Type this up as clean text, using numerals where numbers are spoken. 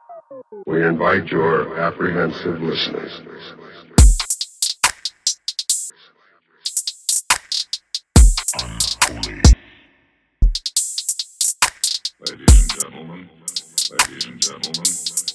We invite your apprehensive listening. Ladies and gentlemen, ladies and gentlemen.